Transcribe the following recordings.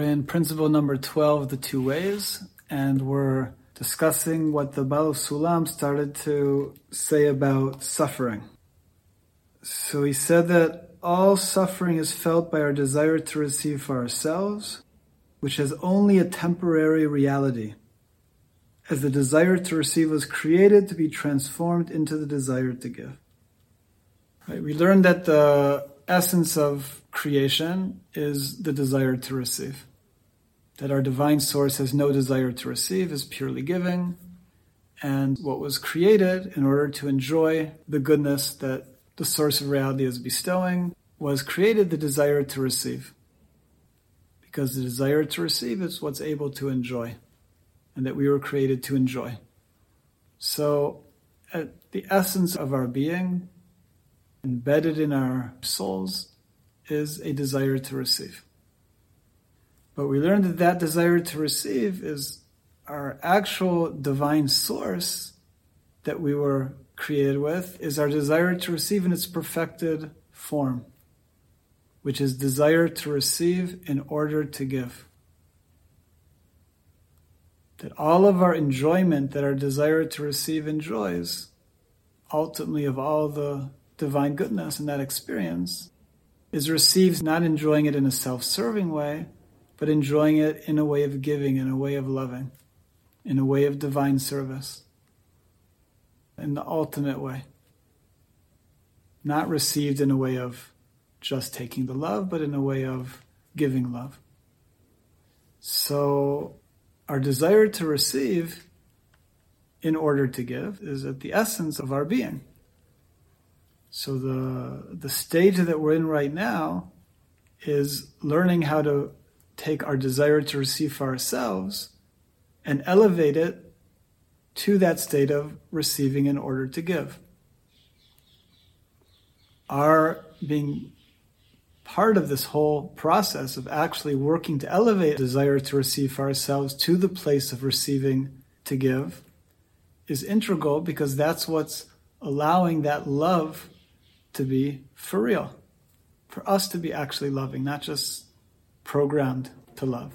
in principle number 12, the two ways, and we're discussing what the Baal Sulam started to say about suffering. So he said that all suffering is felt by our desire to receive for ourselves, which has only a temporary reality, as the desire to receive was created to be transformed into the desire to give. Right? We learned that the essence of creation is the desire to receive. That our divine source has no desire to receive, is purely giving. And what was created in order to enjoy the goodness that the source of reality is bestowing was created the desire to receive. Because the desire to receive is what's able to enjoy, and that we were created to enjoy. So at the essence of our being, embedded in our souls, is a desire to receive. But we learned that that desire to receive is our actual divine source that we were created with, is our desire to receive in its perfected form, which is desire to receive in order to give. That all of our enjoyment that our desire to receive enjoys, ultimately of all the divine goodness in that experience, is received not enjoying it in a self-serving way, but enjoying it in a way of giving, in a way of loving, in a way of divine service, in the ultimate way. Not received in a way of just taking the love, but in a way of giving love. So our desire to receive in order to give is at the essence of our being. So the stage that we're in right now is learning how to take our desire to receive for ourselves and elevate it to that state of receiving in order to give. Our being part of this whole process of actually working to elevate desire to receive for ourselves to the place of receiving to give is integral, because that's what's allowing that love to be for real, for us to be actually loving, not just programmed to love.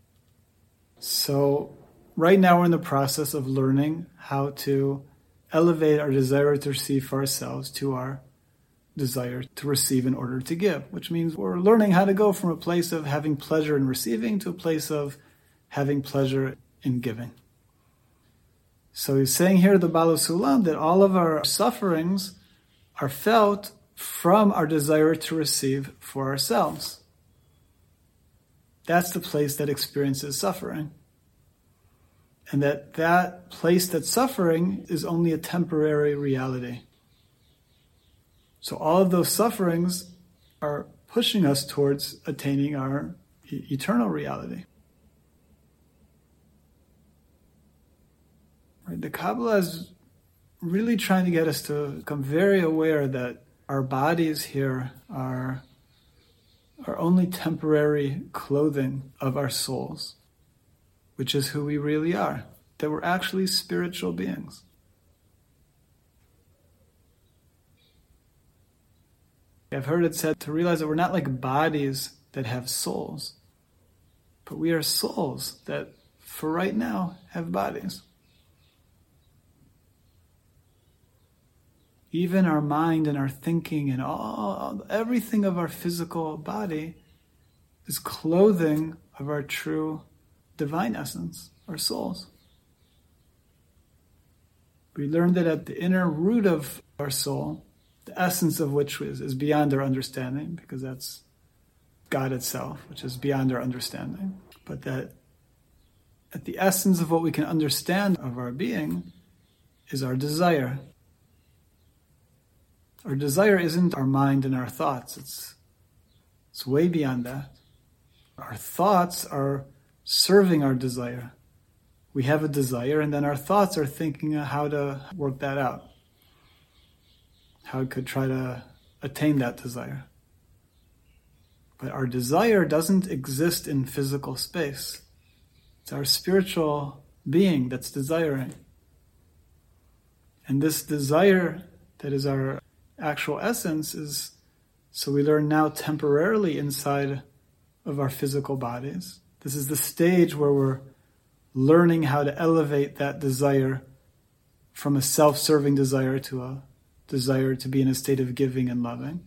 So right now we're in the process of learning how to elevate our desire to receive for ourselves to our desire to receive in order to give, which means we're learning how to go from a place of having pleasure in receiving to a place of having pleasure in giving. So he's saying here, the Baal Sulam, that all of our sufferings are felt from our desire to receive for ourselves. That's the place that experiences suffering. And that place that's suffering is only a temporary reality. So all of those sufferings are pushing us towards attaining our eternal reality. Right? The Kabbalah is really trying to get us to become very aware that our bodies here are only temporary clothing of our souls, which is who we really are, that we're actually spiritual beings. I've heard it said to realize that we're not like bodies that have souls, but we are souls that, for right now, have bodies. Even our mind and our thinking and everything of our physical body is clothing of our true divine essence, our souls. We learned that at the inner root of our soul, the essence of which is beyond our understanding, because that's God itself, which is beyond our understanding. But that at the essence of what we can understand of our being is our desire. Our desire isn't our mind and our thoughts. It's way beyond that. Our thoughts are serving our desire. We have a desire, and then our thoughts are thinking of how to work that out, how we could try to attain that desire. But our desire doesn't exist in physical space. It's our spiritual being that's desiring. And this desire that is our actual essence is, so we learn now temporarily inside of our physical bodies, This is the stage where we're learning how to elevate that desire from a self-serving desire to a desire to be in a state of giving and loving.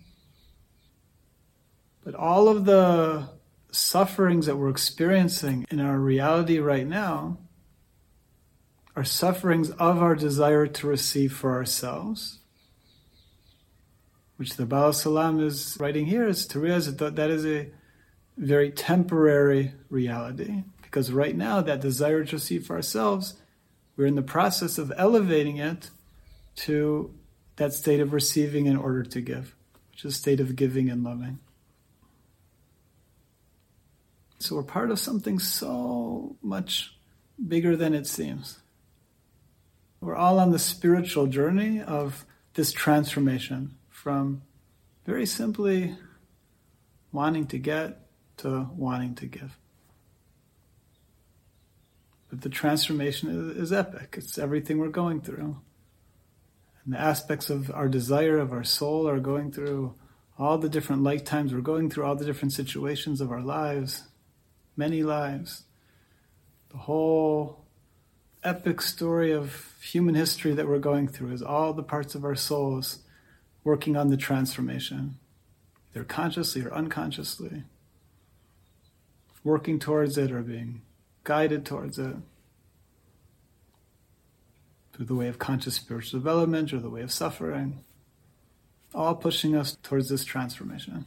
But all of the sufferings that we're experiencing in our reality right now are sufferings of our desire to receive for ourselves, which the Baal Sulam is writing here, is to realize that that is a very temporary reality. Because right now, that desire to receive for ourselves, we're in the process of elevating it to that state of receiving in order to give, which is a state of giving and loving. So we're part of something so much bigger than it seems. We're all on the spiritual journey of this transformation from very simply wanting to get to wanting to give. But the transformation is epic. It's everything we're going through. And the aspects of our desire, of our soul, are going through all the different lifetimes. We're going through all the different situations of our lives, many lives. The whole epic story of human history that we're going through is all the parts of our souls working on the transformation, either consciously or unconsciously, working towards it or being guided towards it through the way of conscious spiritual development or the way of suffering, all pushing us towards this transformation.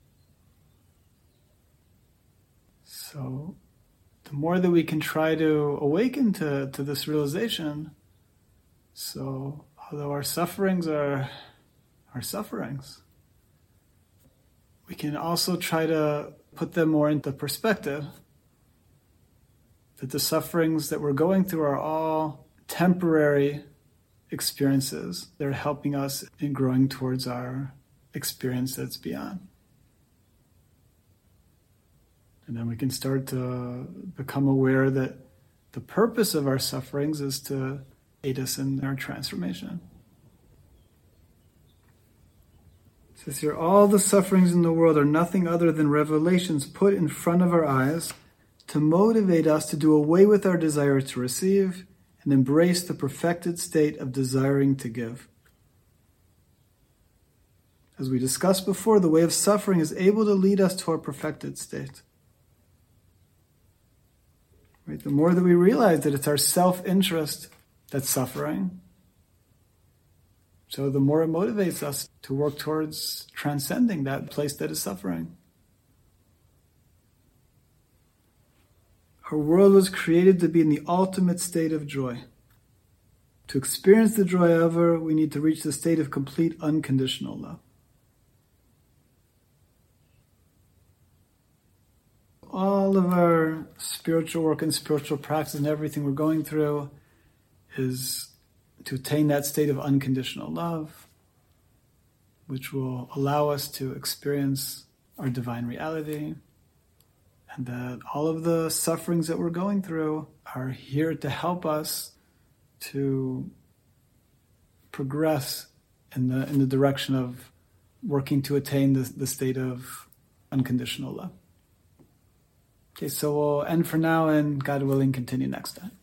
So the more that we can try to awaken to this realization, so although our sufferings are our sufferings, we can also try to put them more into perspective, that the sufferings that we're going through are all temporary experiences. They're helping us in growing towards our experience that's beyond. And then we can start to become aware that the purpose of our sufferings is to aid us in our transformation. It says here, all the sufferings in the world are nothing other than revelations put in front of our eyes to motivate us to do away with our desire to receive and embrace the perfected state of desiring to give. As we discussed before, the way of suffering is able to lead us to our perfected state. Right? The more that we realize that it's our self-interest that's suffering, so the more it motivates us to work towards transcending that place that is suffering. Our world was created to be in the ultimate state of joy. To experience the joy ever, we need to reach the state of complete unconditional love. All of our spiritual work and spiritual practice and everything we're going through is to attain that state of unconditional love, which will allow us to experience our divine reality, and that all of the sufferings that we're going through are here to help us to progress in the direction of working to attain the state of unconditional love. Okay, so we'll end for now, and God willing, continue next time.